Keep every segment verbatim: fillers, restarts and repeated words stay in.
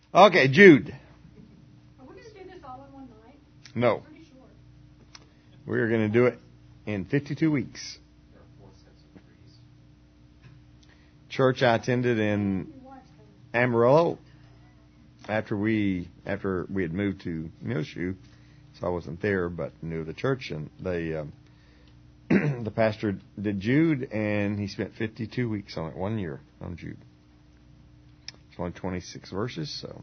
Okay, Jude. Are we going to do this all in one night? No. It's pretty short. We're going to do it in fifty-two weeks. There are four sets of trees. Church I attended in Amarillo after we after we had moved to Millshoe, so I wasn't there, but knew the church, and they um, the pastor did Jude, and he spent fifty-two weeks on it, one year on Jude. It's only twenty-six verses, so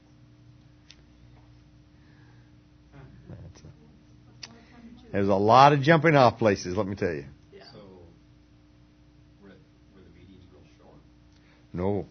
that's a, there's a lot of jumping off places, let me tell you. Yeah. So, were, were the meetings real short? No.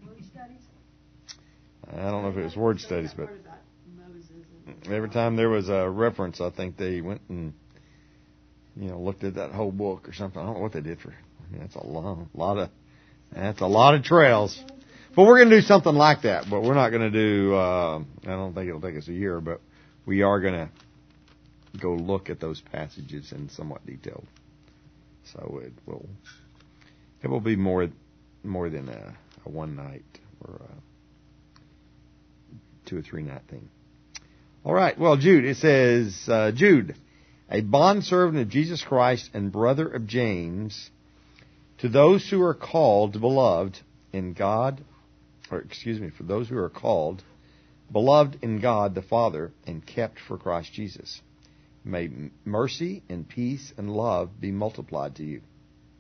I don't know if it was word studies, but every time there was a reference, I think they went and, you know, looked at that whole book or something. I don't know what they did for. I mean, that's a long, lot of, that's a lot of trails. But we're going to do something like that. But we're not going to do. Uh, I don't think it'll take us a year, but we are going to go look at those passages in somewhat detail. So it will, it will be more, more than a, a one night or a two or three night thing. All right. Well, Jude, it says, uh, Jude, a bondservant of Jesus Christ and brother of James, to those who are called, beloved in God, or excuse me, for those who are called, beloved in God the Father, and kept for Christ Jesus. May mercy and peace and love be multiplied to you.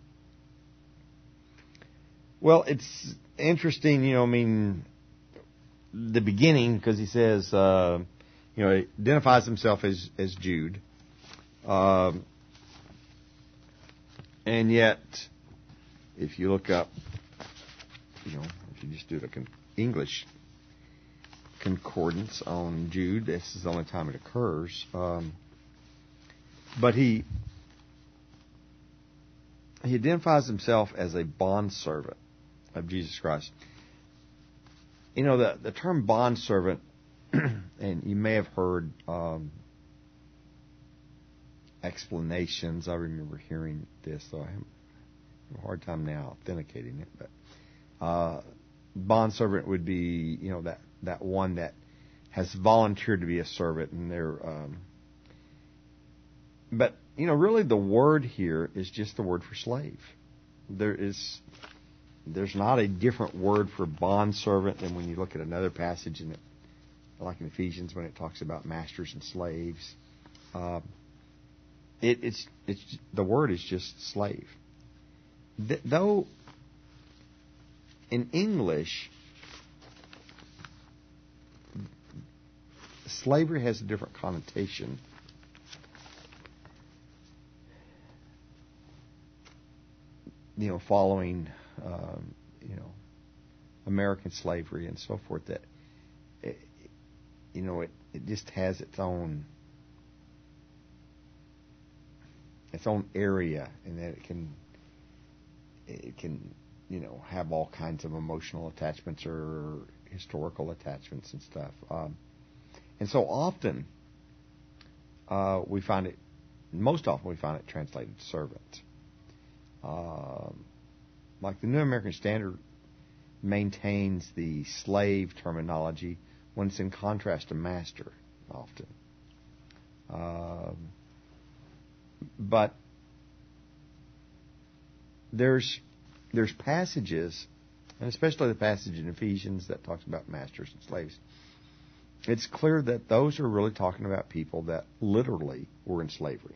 Well, it's interesting, you know, I mean, the beginning, because he says, uh, you know, he identifies himself as, as Jude. Um, and yet, if you look up, you know, if you just do the con- English concordance on Jude, this is the only time it occurs. Um, but he he identifies himself as a bondservant of Jesus Christ. You know, the, the term bondservant, and you may have heard um, explanations. I remember hearing this, so I have a hard time now authenticating it. But uh, bondservant would be, you know, that, that one that has volunteered to be a servant, and they're. Um, but you know, really, the word here is just the word for slave. There is. There's not a different word for bondservant than when you look at another passage in it, like in Ephesians when it talks about masters and slaves. Uh, it, it's it's the word is just slave. Th- though in English, slavery has a different connotation. You know, following. Um, you know, American slavery and so forth, that, it, you know, it, it just has its own, its own area, and that it can, it can, you know, have all kinds of emotional attachments or historical attachments and stuff. Um, and so often, uh, we find it, most often we find it translated servant. Um, Like the New American Standard maintains the slave terminology when it's in contrast to master, often. Um, but there's there's passages, and especially the passage in Ephesians that talks about masters and slaves. It's clear that those are really talking about people that literally were in slavery.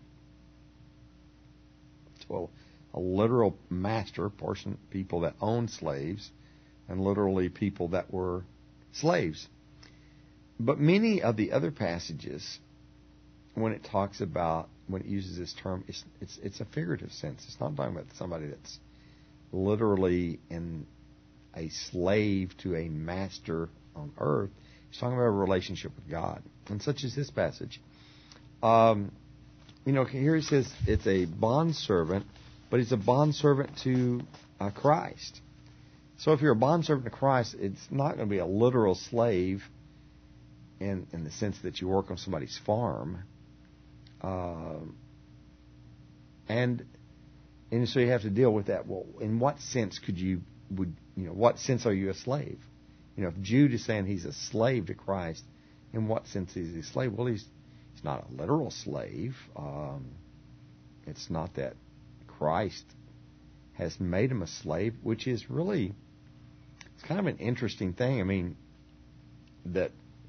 So, a literal master, person, people that owned slaves, and literally people that were slaves. But many of the other passages, when it talks about, when it uses this term, it's it's, it's a figurative sense. It's not talking about somebody that's literally in a slave to a master on earth. It's talking about a relationship with God, and such as this passage. Um, you know, here it says it's a bondservant. But he's a bondservant to uh, Christ. So if you're a bondservant to Christ, it's not going to be a literal slave in in the sense that you work on somebody's farm. Uh, and and so you have to deal with that. Well, in what sense could you would you know what sense are you a slave? You know, if Jude is saying he's a slave to Christ, in what sense is he a slave? Well, he's he's not a literal slave. Um, it's not that Christ has made him a slave, which is really, it's kind of an interesting thing. I mean, that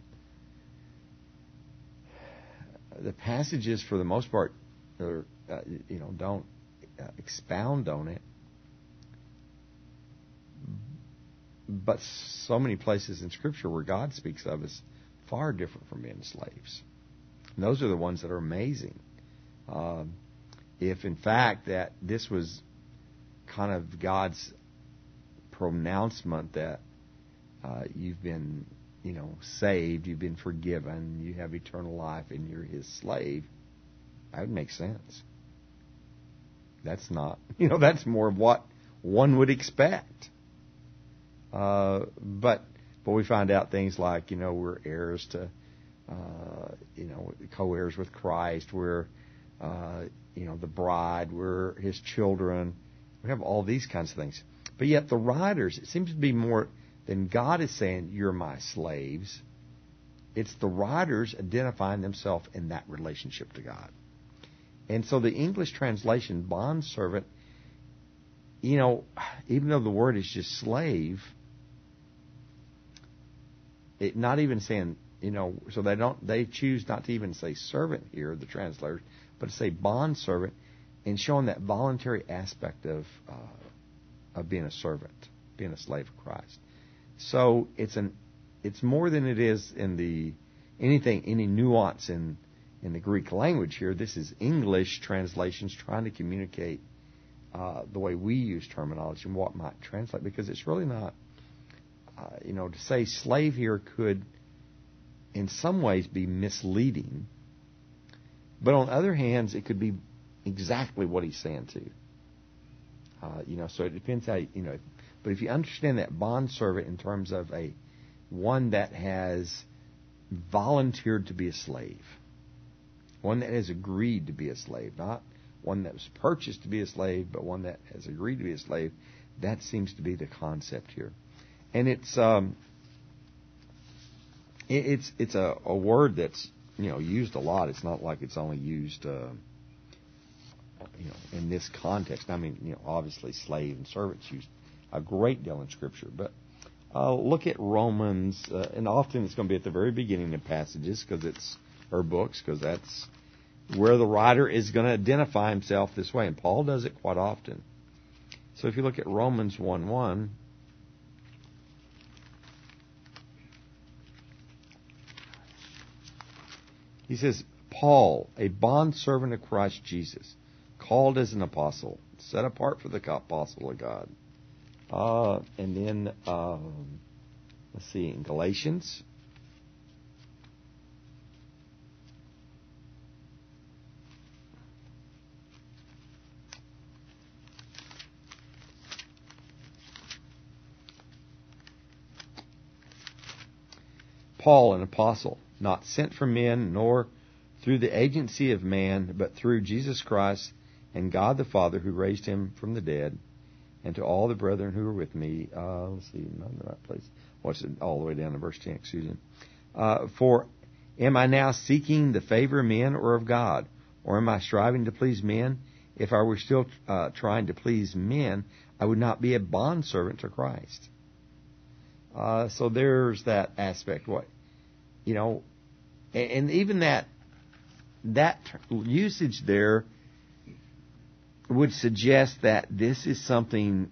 the passages, for the most part, are, uh, you know, don't uh, expound on it. But so many places in Scripture where God speaks of is far different from being slaves. And those are the ones that are amazing. Um, if, in fact, that this was kind of God's pronouncement that uh, you've been, you know, saved, you've been forgiven, you have eternal life, and you're His slave, that would make sense. That's not, you know, that's more of what one would expect. Uh, but but we find out things like, you know, we're heirs to, uh, you know, co-heirs with Christ. We're, uh, you know, the bride. We're His children. We have all these kinds of things. But yet the writers, it seems to be more than God is saying, you're my slaves. It's the writers identifying themselves in that relationship to God. And so the English translation, bondservant, you know, even though the word is just slave, it not even saying, you know, so they don't, they choose not to even say servant here, the translators, but to say bondservant, and showing that voluntary aspect of uh, of being a servant, being a slave of Christ. So it's an, it's more than it is in the anything, any nuance in in the Greek language here. This is English translations trying to communicate uh, the way we use terminology and what might translate, because it's really not. Uh, you know, to say slave here could, in some ways, be misleading. But on other hands, it could be exactly what he's saying too. Uh, you know, so it depends how you, you know. But if you understand that bondservant in terms of a one that has volunteered to be a slave, one that has agreed to be a slave, not one that was purchased to be a slave, but one that has agreed to be a slave, that seems to be the concept here. And it's um, it, it's it's a, a word that's, you know, used a lot. It's not like it's only used uh, you know, in this context. I mean, you know, obviously slave and servants used a great deal in Scripture. But uh, look at Romans, uh, and often it's going to be at the very beginning of passages because it's or books, because that's where the writer is going to identify himself this way, and Paul does it quite often. So if you look at Romans one one. He says, Paul, a bondservant of Christ Jesus, called as an apostle, set apart for the apostle of God. Uh, and then, um, let's see, in Galatians, Paul, an apostle, not sent from men, nor through the agency of man, but through Jesus Christ and God the Father who raised him from the dead, and to all the brethren who are with me. Uh, let's see, not in the right place. What's it all the way down to verse ten? Excuse me. Uh, For am I now seeking the favor of men or of God? Or am I striving to please men? If I were still uh, trying to please men, I would not be a bondservant to Christ. Uh, so there's that aspect. What, you know, and, and even that that usage there would suggest that this is something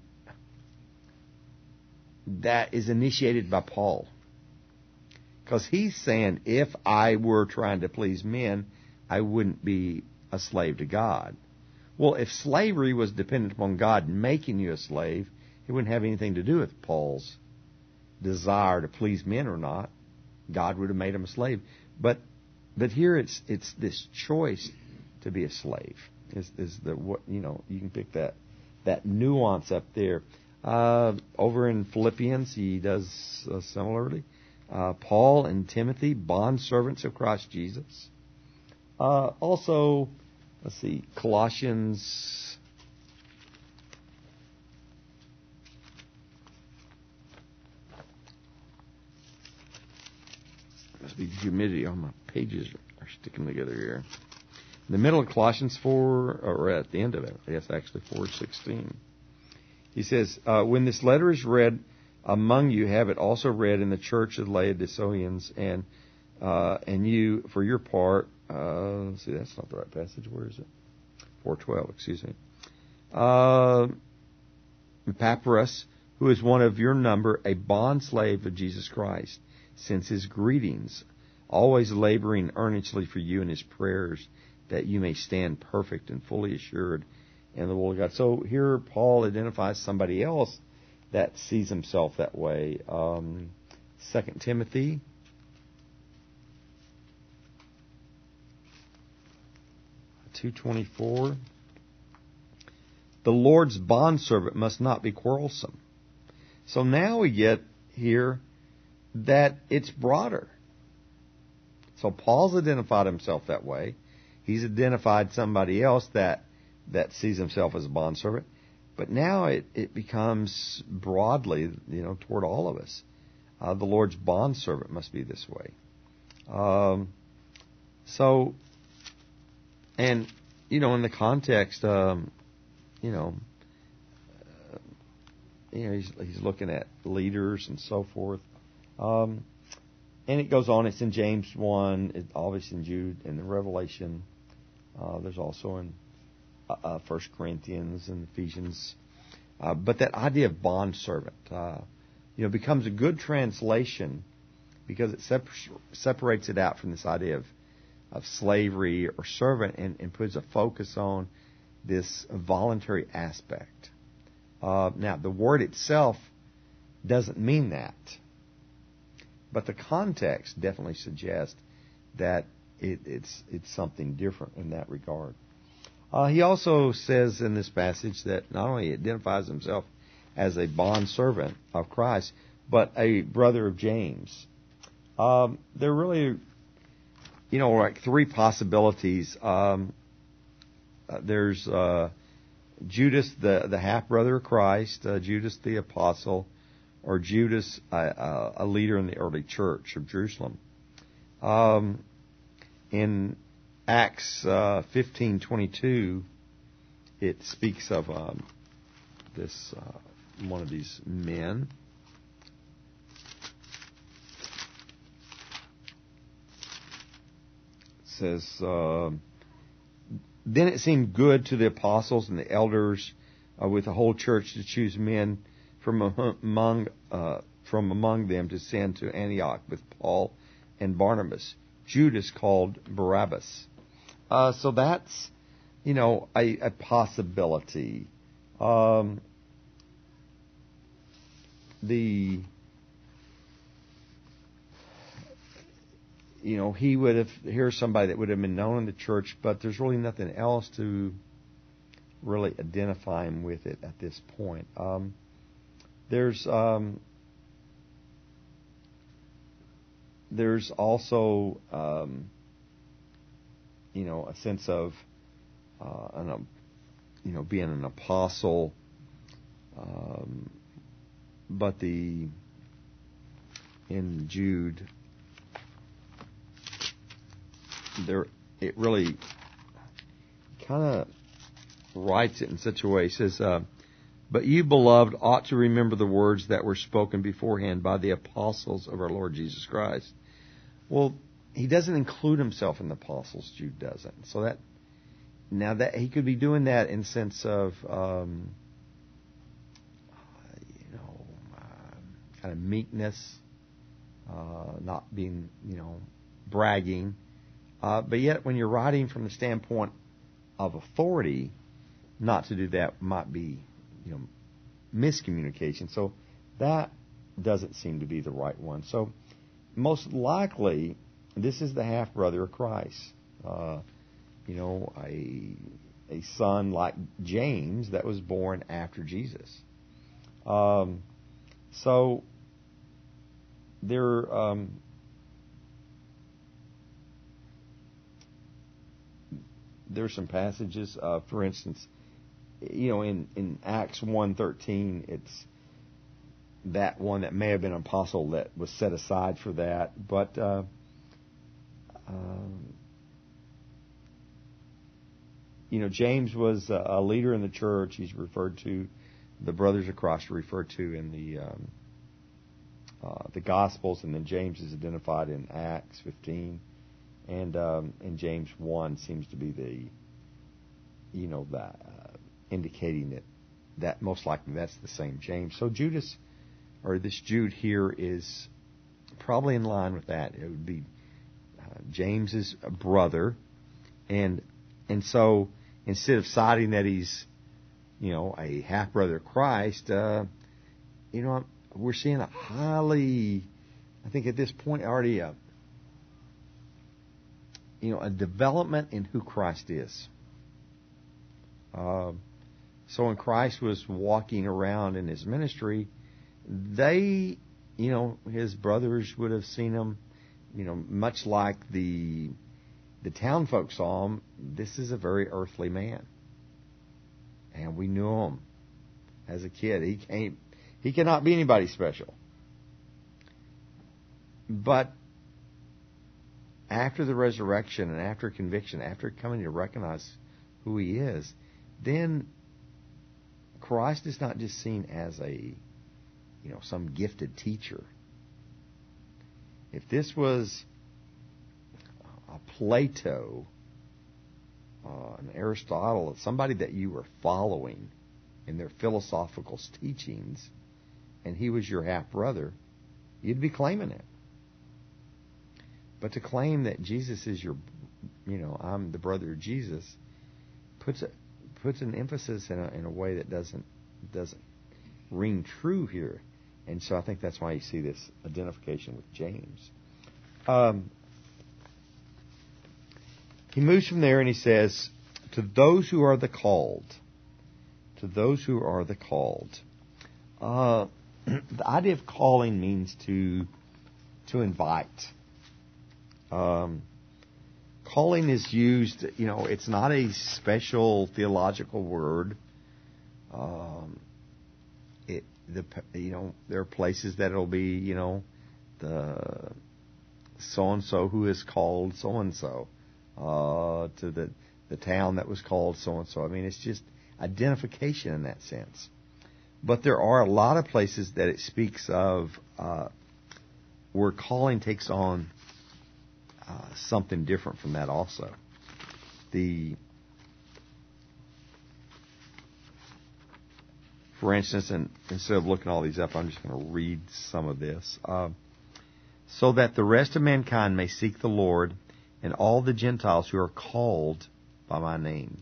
that is initiated by Paul. Because he's saying, if I were trying to please men, I wouldn't be a slave to God. Well, if slavery was dependent upon God making you a slave, it wouldn't have anything to do with Paul's desire to please men or not. God would have made him a slave. But but here it's it's this choice to be a slave. Is is the what you know, you can pick that that nuance up there. Uh, over in Philippians, he does uh, similarly. Uh, Paul and Timothy, bondservants of Christ Jesus. Uh, also, let's see, Colossians. must be humidity. Oh, my pages are sticking together here. In the middle of Colossians four, or at the end of it, yes, actually four sixteen. He says, uh, when this letter is read among you, have it also read in the church of the Laodiceans, and uh, and you, for your part, uh, let's see, that's not the right passage. Where is it? four twelve, excuse me. Uh, Epaphras, who is one of your number, a bondslave of Jesus Christ, sends his greetings, always laboring earnestly for you in his prayers, that you may stand perfect and fully assured in the will of God. So here Paul identifies somebody else that sees himself that way. Um, Second Timothy two twenty-four. The Lord's bondservant must not be quarrelsome. So now we get here that it's broader. So Paul's identified himself that way. He's identified somebody else that that sees himself as a bondservant. But now it, it becomes broadly, you know, toward all of us. Uh, the Lord's bondservant must be this way. Um, so, and, you know, in the context, um, you know, uh, you know, he's, he's looking at leaders and so forth. Um, and it goes on. It's in James one, it, obviously in Jude, and in Revelation. Uh, there's also in uh, uh, First Corinthians and Ephesians. Uh, but that idea of bondservant, uh, you know, becomes a good translation because it separ- separates it out from this idea of, of slavery or servant and, and puts a focus on this voluntary aspect. Uh, now, the word itself doesn't mean that, but the context definitely suggests that it, it's it's something different in that regard. Uh, he also says in this passage that not only identifies himself as a bondservant of Christ, but a brother of James. Um, there are really, you know, like three possibilities. Um, uh, there's uh, Judas, the, the half-brother of Christ, uh, Judas the apostle, or Judas, uh, uh, a leader in the early church of Jerusalem. Um, in Acts uh, fifteen twenty-two, it speaks of um, this uh, one of these men. It says, uh, then it seemed good to the apostles and the elders uh, with the whole church to choose men from among uh, from among them to send to Antioch with Paul and Barnabas, Judas called Barabbas. Uh, so that's, you know, a, a possibility. Um, the, you know, he would have, here's somebody that would have been known in the church, but there's really nothing else to really identify him with it at this point. Um, there's, um, there's also, um, you know, a sense of, uh, an, you know, being an apostle, um, but the, in Jude, there, it really kind of writes it in such a way. It says, uh, but you, beloved, ought to remember the words that were spoken beforehand by the apostles of our Lord Jesus Christ. Well, he doesn't include himself in the apostles. Jude doesn't. So that, now that he could be doing that in sense of, um, you know, uh, kind of meekness, uh, not being, you know, bragging. Uh, but yet, when you're writing from the standpoint of authority, not to do that might be, you know, miscommunication. So that doesn't seem to be the right one. So most likely, this is the half-brother of Christ. Uh, you know, a a son like James that was born after Jesus. Um, so there, um, there are some passages. Uh, for instance, you know, in in Acts one thirteen, it's that one that may have been an apostle that was set aside for that, but. Uh, Um, you know, James was a, a leader in the church. He's referred to, the brothers of Christ are referred to in the um, uh, the Gospels, and then James is identified in Acts fifteen, and um, and James one seems to be the, you know, that uh, indicating that that most likely that's the same James. So Judas, or this Jude here, is probably in line with that. It would be uh, James's brother, and and so instead of citing that he's, you know, a half brother of Christ, uh, you know, we're seeing a highly, I think at this point already a, you know, a development in who Christ is. Uh, so when Christ was walking around in his ministry, they, you know, his brothers would have seen him, you know, much like the the town folk saw him. This is a very earthly man, and we knew him as a kid. He can't, he cannot be anybody special. But after the resurrection and after conviction, after coming to recognize who he is, then Christ is not just seen as a, you know, some gifted teacher. If this was a Plato, uh, an Aristotle, somebody that you were following in their philosophical teachings, and he was your half brother, you'd be claiming it. But to claim that Jesus is your, you know, I'm the brother of Jesus, puts a, puts an emphasis in a, in a way that doesn't doesn't ring true here. And so I think that's why you see this identification with James. Um, he moves from there and he says, to those who are the called, to those who are the called. Uh, the idea of calling means to to invite. Um, calling is used, you know, it's not a special theological word. Um, it, the, you know, there are places that it'll be, you know, the so-and-so who is called so-and-so, uh, to the, the town that was called so-and-so. I mean, it's just identification in that sense. But there are a lot of places that it speaks of, uh, where calling takes on Uh, something different from that also. The, for instance, and instead of looking all these up, I'm just going to read some of this. Uh, so that the rest of mankind may seek the Lord and all the Gentiles who are called by my name.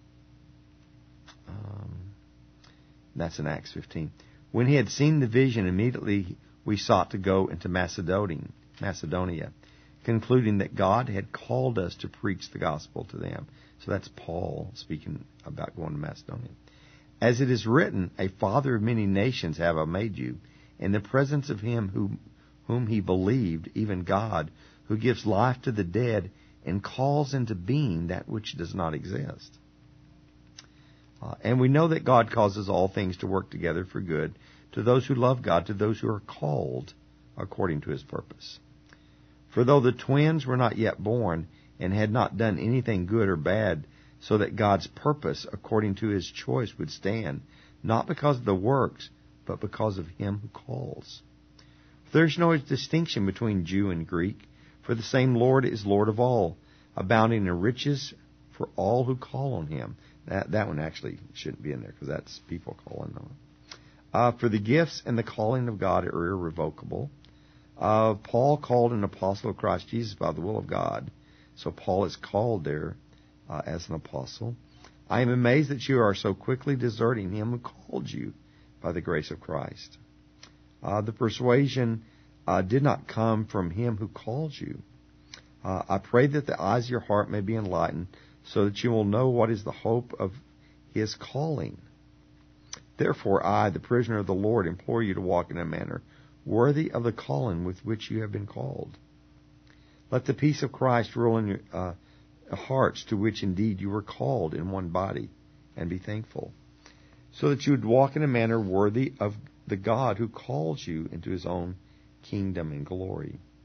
Um, that's in Acts fifteen. When he had seen the vision, immediately we sought to go into Macedonia, Macedonia. concluding that God had called us to preach the gospel to them. So that's Paul speaking about going to Macedonia. As it is written, a father of many nations have I made you, in the presence of him who, whom he believed, even God, who gives life to the dead and calls into being that which does not exist. Uh, and we know that God causes all things to work together for good to those who love God, to those who are called according to his purpose. For though the twins were not yet born and had not done anything good or bad, so that God's purpose according to his choice would stand, not because of the works, but because of him who calls. For there is no distinction between Jew and Greek, for the same Lord is Lord of all, abounding in riches for all who call on him. That that one actually shouldn't be in there, because that's people calling on him. Uh, for the gifts and the calling of God are irrevocable. Uh, Paul called an apostle of Christ Jesus by the will of God. So Paul is called there uh, as an apostle. I am amazed that you are so quickly deserting him who called you by the grace of Christ. Uh, the persuasion uh, did not come from him who called you. Uh, I pray that the eyes of your heart may be enlightened, so that you will know what is the hope of his calling. Therefore I, the prisoner of the Lord, implore you to walk in a manner worthy of the calling with which you have been called. Let the peace of Christ rule in your uh, hearts, to which indeed you were called in one body, and be thankful, so that you would walk in a manner worthy of the God who calls you into his own kingdom and glory.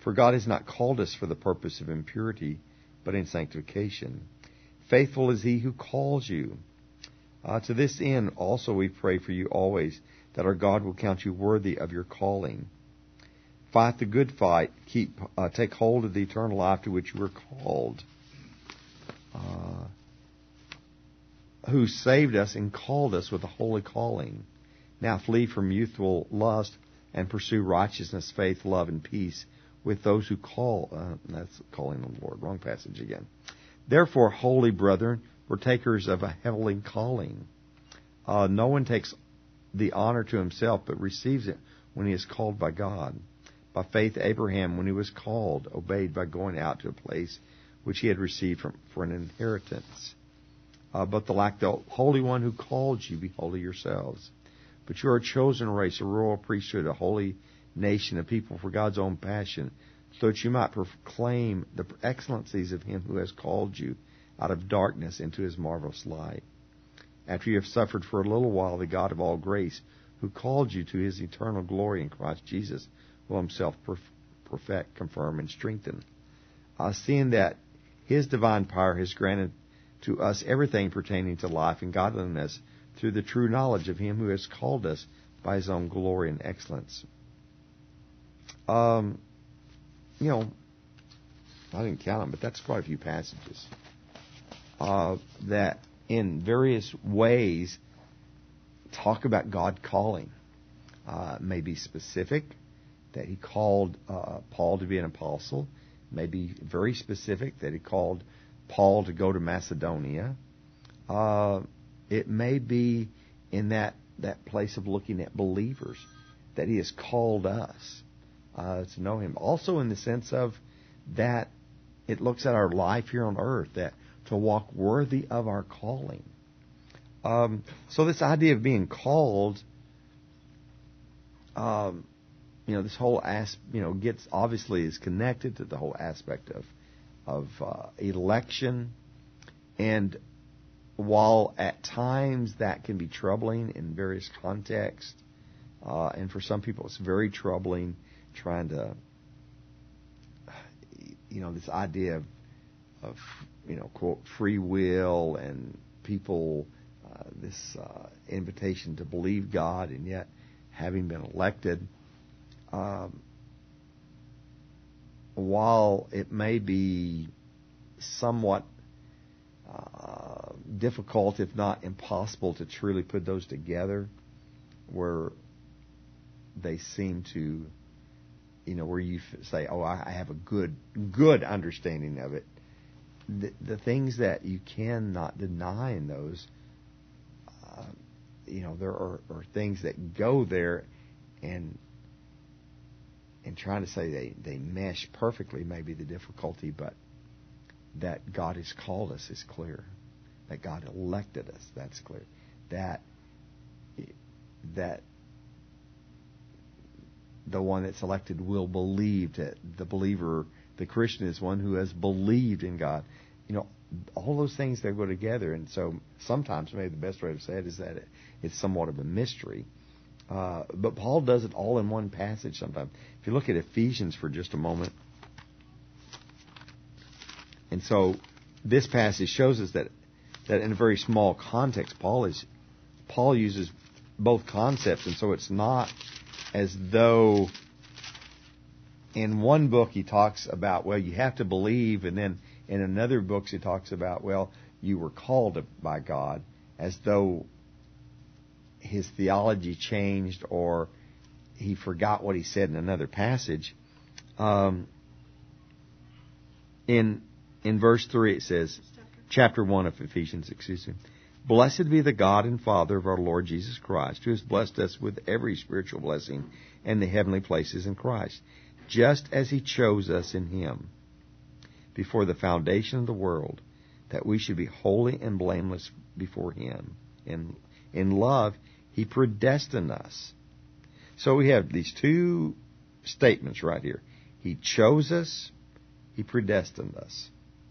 For God has not called us for the purpose of impurity, but in sanctification. Faithful is he who calls you. Uh, to this end also we pray for you always, that our God will count you worthy of your calling. Fight the good fight. Keep, uh, take hold of the eternal life to which you were called. Uh, who saved us and called us with a holy calling. Now flee from youthful lust and pursue righteousness, faith, love, and peace with those who call. Uh, that's calling the Lord. Wrong passage again. Therefore, holy brethren, partakers of a heavenly calling. Uh, no one takes the honor to himself, but receives it when he is called by God. By faith, Abraham, when he was called, obeyed by going out to a place which he had received from, for an inheritance. Uh, but the like the Holy One who called you, be holy yourselves. But you are a chosen race, a royal priesthood, a holy nation, a people for God's own passion, so that you might proclaim the excellencies of him who has called you out of darkness into his marvelous light. After you have suffered for a little while, the God of all grace, who called you to his eternal glory in Christ Jesus, will himself perfect, confirm, and strengthen. Uh, seeing that his divine power has granted to us everything pertaining to life and godliness through the true knowledge of him who has called us by his own glory and excellence. Um, you know, I didn't count them, but that's quite a few passages uh, that in various ways talk about God calling. Uh, maybe specific, that he called uh, Paul to be an apostle. Maybe very specific, that he called Paul to go to Macedonia. Uh, it may be in that, that place of looking at believers, that he has called us uh, to know him. Also in the sense of that it looks at our life here on earth, that to walk worthy of our calling. Um, so this idea of being called, um, you know, this whole as you know gets obviously is connected to the whole aspect of of uh, election, and while at times that can be troubling in various contexts, uh, and for some people it's very troubling trying to, you know, this idea of, of you know, quote, free will and people, uh, this uh, invitation to believe God and yet having been elected. Um, while it may be somewhat uh, difficult, if not impossible, to truly put those together, where they seem to, you know, where you say, "Oh, I have a good, good understanding of it." The, the things that you cannot deny in those, uh, you know, there are, are things that go there, and and trying to say they, they mesh perfectly may be the difficulty, but that God has called us is clear. That God elected us, that's clear. That that the one that's elected will believe, that the believer, the Christian, is one who has believed in God. You know, all those things, they go together. And so sometimes maybe the best way to say it is that it, it's somewhat of a mystery. Uh, but Paul does it all in one passage sometimes. If you look at Ephesians for just a moment. And so this passage shows us that, that in a very small context, Paul is Paul uses both concepts. And so it's not as though in one book he talks about, well, you have to believe, and then in another book he talks about, well, you were called by God, as though his theology changed or he forgot what he said in another passage. Um, in in verse three it says, chapter one of Ephesians, excuse me, "Blessed be the God and Father of our Lord Jesus Christ, who has blessed us with every spiritual blessing in the heavenly places in Christ, just as he chose us in him before the foundation of the world, that we should be holy and blameless before him. In, in love, he predestined us." So we have these two statements right here. He chose us, he predestined us.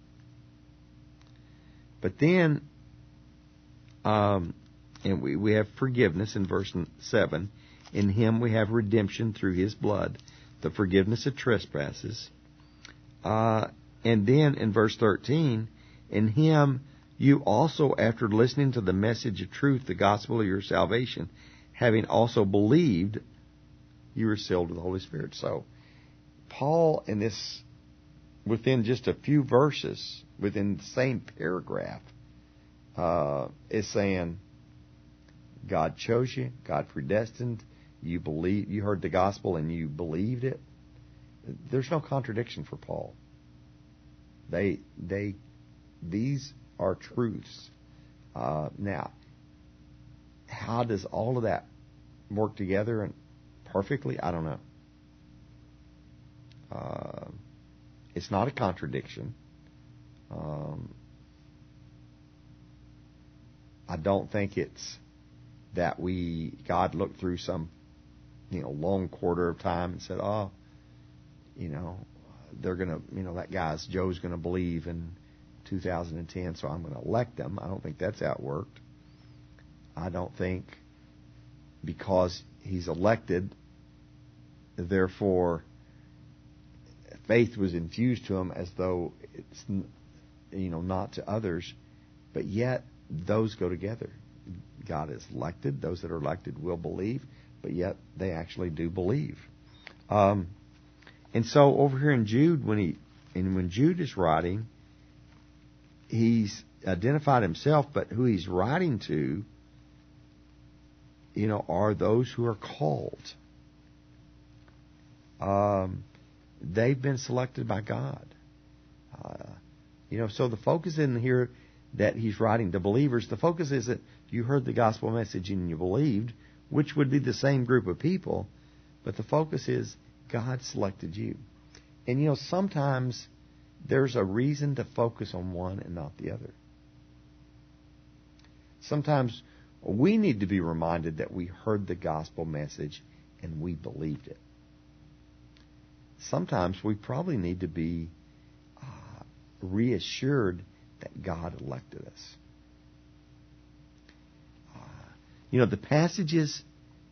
But then, um, and we, we have forgiveness in verse seven. "In him we have redemption through his blood, the forgiveness of trespasses. Uh, and then in verse thirteen, in him you also, after listening to the message of truth, the gospel of your salvation, having also believed, you were sealed with the Holy Spirit. So Paul, in this, within just a few verses, within the same paragraph, uh, is saying, God chose you, God predestined, you believe, you heard the gospel and you believed it. There's no contradiction for Paul. They, they, these are truths. Uh, now, how does all of that work together and perfectly? I don't know. Uh, it's not a contradiction. Um, I don't think it's that we God looked through some, you know, long quarter of time and said, oh, you know, they're going to, you know, that guy's, Joe's going to believe in two thousand ten, so I'm going to elect him. I don't think that's how it worked. I don't think because he's elected, therefore, faith was infused to him as though it's, you know, not to others, but yet those go together. God is elected. Those that are elected will believe, but yet they actually do believe. Um, and so over here in Jude, when he and when Jude is writing, he's identified himself, but who he's writing to, you know, are those who are called. Um, they've been selected by God. Uh, you know, so the focus in here that he's writing to believers, the focus is that you heard the gospel message and you believed, which would be the same group of people, but the focus is God selected you. And, you know, sometimes there's a reason to focus on one and not the other. Sometimes we need to be reminded that we heard the gospel message and we believed it. Sometimes we probably need to be uh, reassured that God elected us. Uh, you know, the passages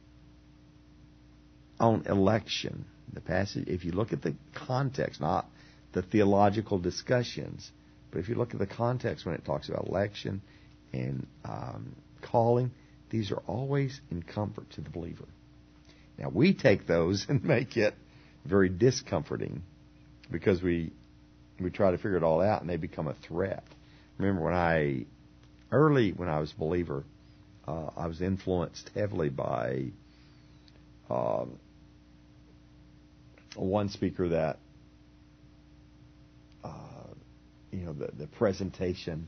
on election, the passage, if you look at the context, not the theological discussions, but if you look at the context when it talks about election and um, calling, these are always in comfort to the believer. Now, we take those and make it very discomforting because we we try to figure it all out and they become a threat. Remember when I, early when I was a believer, uh, I was influenced heavily by um, one speaker that, uh, you know, the, the presentation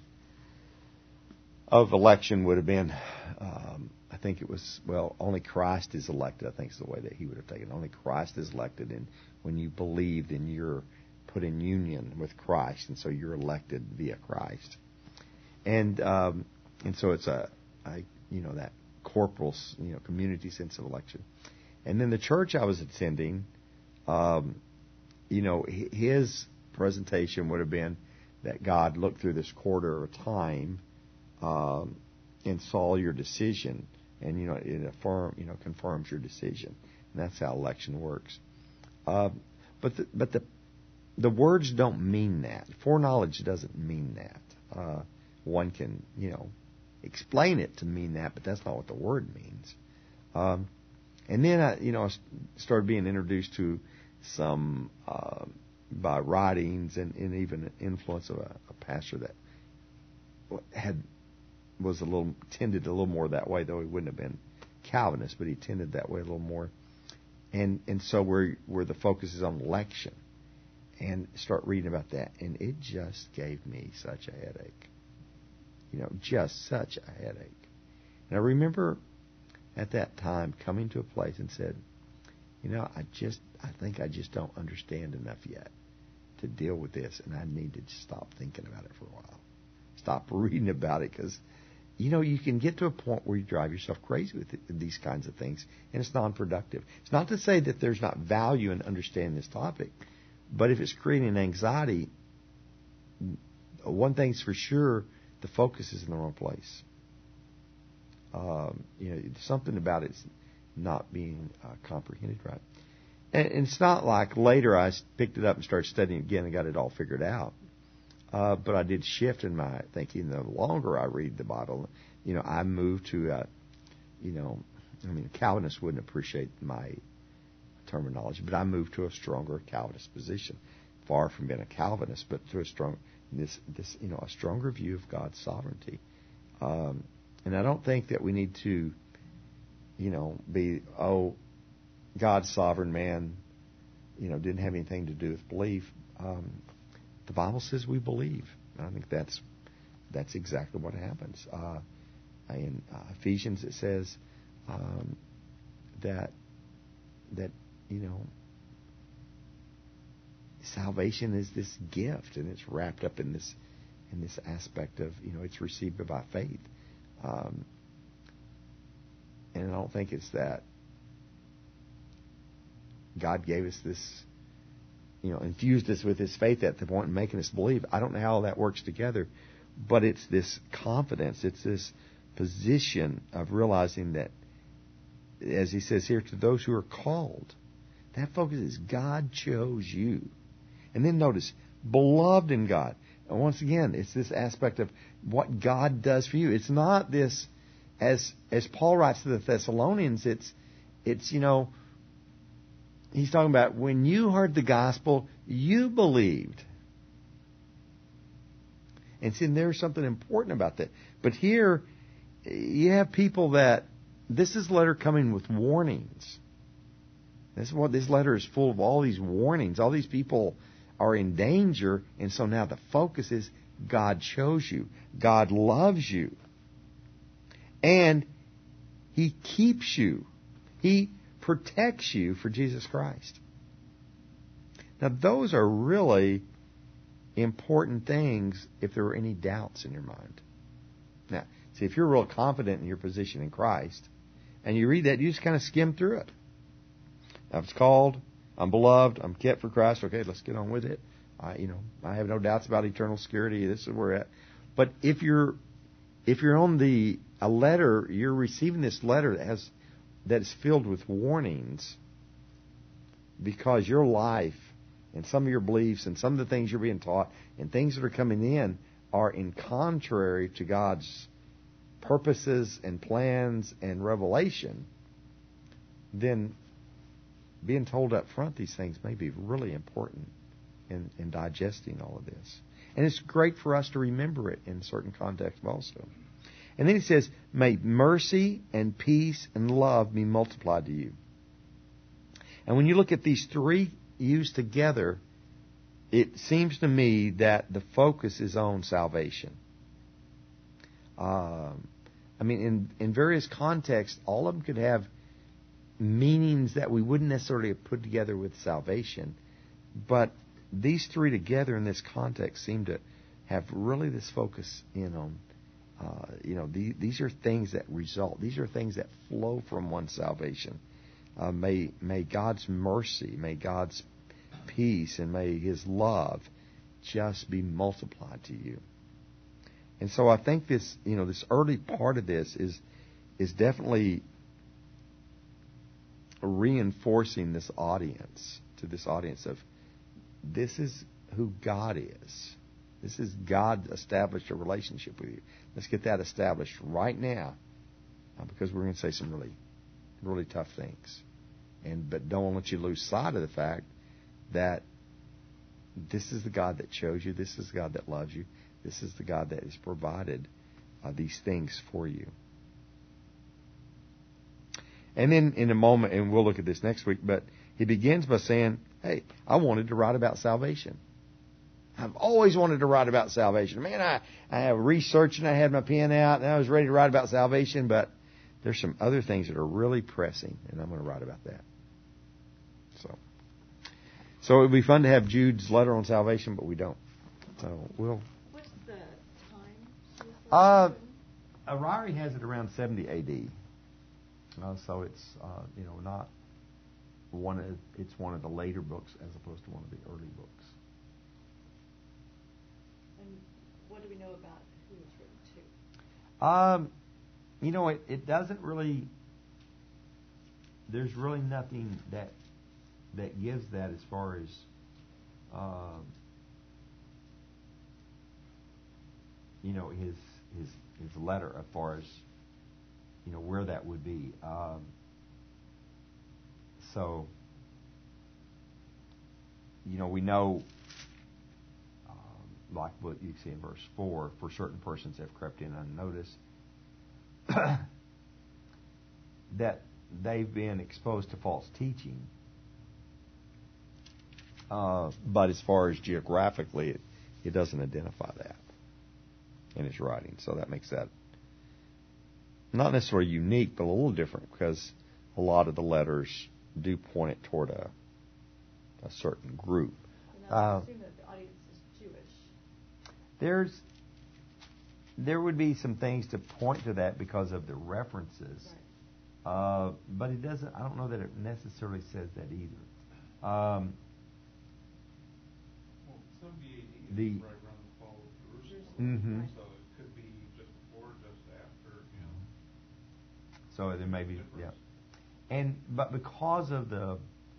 of election would have been, um, I think it was, well, only Christ is elected, I think is the way that he would have taken it. Only Christ is elected, and when you believe, then you're put in union with Christ, and so you're elected via Christ. And um, and so it's a, I, you know, that corporal, you know, community sense of election. And then the church I was attending, um, you know, his presentation would have been that God looked through this quarter of time um, and saw your decision, and you know, it affirm, you know, confirms your decision, and that's how election works. Uh, but the, but the the words don't mean that. Foreknowledge doesn't mean that. Uh, one can, you know, explain it to mean that, but that's not what the word means. Um, and then I, you know, I started being introduced to some uh, by writings and, and even influence of a, a pastor that had was a little tended a little more that way, though he wouldn't have been Calvinist, but he tended that way a little more. And and so where where the focus is on election, and start reading about that, and it just gave me such a headache. You know, just such a headache. And I remember at that time coming to a place and said, you know, I just I think I just don't understand enough yet to deal with this, and I need to just stop thinking about it for a while. Stop reading about it, because, you know, you can get to a point where you drive yourself crazy with it, these kinds of things, and it's non-productive. It's not to say that there's not value in understanding this topic, but if it's creating anxiety, one thing's for sure, the focus is in the wrong place. Um, you know, something about it's not being uh, comprehended right. And it's not like later I picked it up and started studying again and got it all figured out. Uh, but I did shift in my thinking. The longer I read the Bible, you know, I moved to, uh, you know, I mean, Calvinists wouldn't appreciate my terminology, but I moved to a stronger Calvinist position, far from being a Calvinist, but to a strong, this, this, you know, a stronger view of God's sovereignty. Um, and I don't think that we need to, you know, be, oh, God's sovereign, man, you know, didn't have anything to do with belief. Um, the Bible says we believe. And I think that's that's exactly what happens. Uh, in uh, Ephesians, it says um, that that you know salvation is this gift, and it's wrapped up in this in this aspect of, you know, it's received by faith. Um, and I don't think it's that God gave us this, you know, infused us with His faith at the point in making us believe. I don't know how all that works together, but it's this confidence. It's this position of realizing that, as He says here, to those who are called, that focus is God chose you. And then notice, beloved in God. And once again, it's this aspect of what God does for you. It's not this, as as Paul writes to the Thessalonians, it's, it's you know, he's talking about when you heard the gospel, you believed. And see, there's something important about that. But here, you have people that, this is a letter coming with warnings. This is what this letter is full of, all these warnings. All these people are in danger, and so now the focus is God chose you. God loves you. And He keeps you. He protects you for Jesus Christ. Now, those are really important things if there are any doubts in your mind. Now, see, if you're real confident in your position in Christ, and you read that, you just kind of skim through it. I was called, I'm beloved, I'm kept for Christ. Okay, let's get on with it. I, you know, I have no doubts about eternal security. This is where we're at. But if you're if you're on the a letter, you're receiving this letter that has that is filled with warnings, because your life and some of your beliefs and some of the things you're being taught and things that are coming in are in contrary to God's purposes and plans and revelation, then being told up front these things may be really important in, in digesting all of this. And it's great for us to remember it in certain contexts also. And then he says, may mercy and peace and love be multiplied to you. And when you look at these three used together, it seems to me that the focus is on salvation. Um, I mean, in, in various contexts, all of them could have meanings that we wouldn't necessarily have put together with salvation. But these three together in this context seem to have really this focus in on, uh, you know, the, these are things that result. These are things that flow from one's salvation. Uh, may may God's mercy, may God's peace, and may His love just be multiplied to you. And so I think this, you know, this early part of this is is definitely reinforcing this audience, to this audience of, this is who God is. This is God established a relationship with you. Let's get that established right now, uh, because we're going to say some really, really tough things. And but don't let you lose sight of the fact that this is the God that chose you. This is the God that loves you. This is the God that has provided uh, these things for you. And then in a moment, and we'll look at this next week, but he begins by saying, hey, I wanted to write about salvation. I've always wanted to write about salvation. Man, I, I have researched and I had my pen out and I was ready to write about salvation, but there's some other things that are really pressing, and I'm going to write about that. So, so it would be fun to have Jude's letter on salvation, but we don't. So we'll. What's the time? Uh, Arari has it around seventy A D. Uh, so it's uh, you know not one of it's one of the later books as opposed to one of the early books. And what do we know about who it's written to? Um, you know, it, it doesn't really. There's really nothing that that gives that as far as um, you know his his his letter as far as you know where that would be. Um, so you know we know. Like what you see in verse four, for certain persons have crept in unnoticed, that they've been exposed to false teaching. Uh, but as far as geographically, it, it doesn't identify that in his writing. So that makes that not necessarily unique, but a little different because a lot of the letters do point it toward a, a certain group. And I would assume that the audience is Jewish. There's, there would be some things to point to that because of the references, Right. uh, but it doesn't. I don't know that it necessarily says that either. Um, Well, seventy A D is The- right around the fall of Jerusalem. Mhm. So it could be just before, just after, you know. so there may be, Difference. yeah. And but because of the,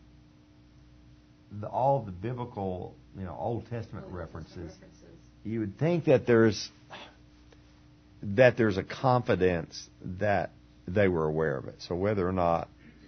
the all the biblical, you know, Old Testament Old references, Testament references. You would think that there's that there's a confidence that they were aware of it. So whether or not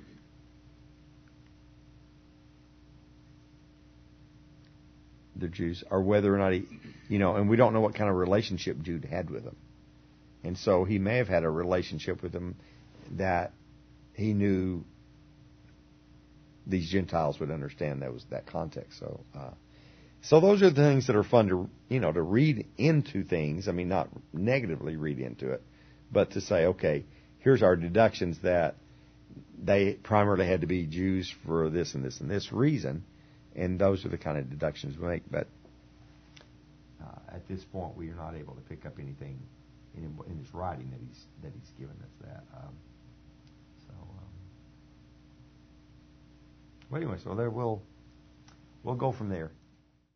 the Jews, or whether or not he, you know, and we don't know what kind of relationship Jude had with them, and so he may have had a relationship with them that he knew these Gentiles would understand that was that context. So. Uh, So those are the things that are fun to, you know, to read into things. I mean, not negatively read into it, but to say, okay, here's our deductions that they primarily had to be Jews for this and this and this reason, and those are the kind of deductions we make. But uh, at this point, we are not able to pick up anything in, in his writing that he's that he's given us that. Um, so, um, well, anyway, so there we'll we'll go from there.